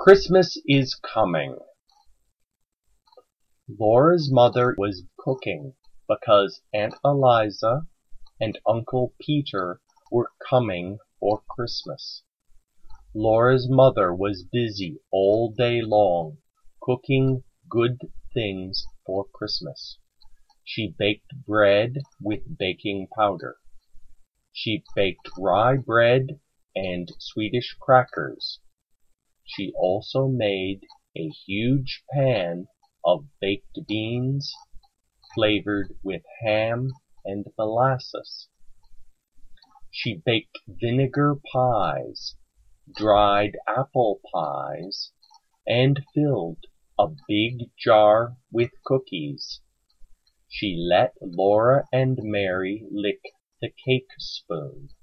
Christmas is coming. Laura's mother was cooking because Aunt Eliza and Uncle Peter were coming for Christmas. Laura's mother was busy all day long cooking good things for Christmas. She baked bread with baking powder. She baked rye bread and Swedish crackers. She also made a huge pan of baked beans flavored with ham and molasses. She baked vinegar pies, dried apple pies, and filled a big jar with cookies. She let Laura and Mary lick the cake spoon.